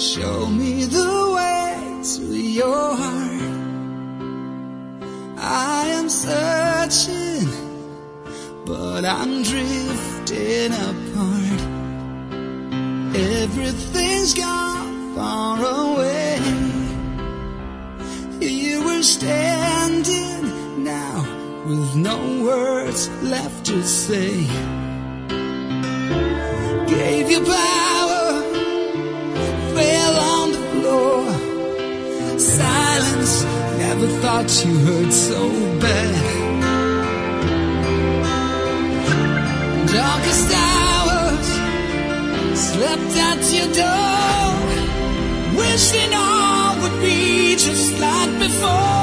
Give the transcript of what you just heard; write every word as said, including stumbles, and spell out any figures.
show me the way to your heart. I am searching, but I'm drifting apart. Everything's gone far away. Here we're standing now with no words left to say. Gave you power, fell on the floor. Silence, never thought you hurt so bad. Darkest hours, slept at your door, wishing all would be just like before.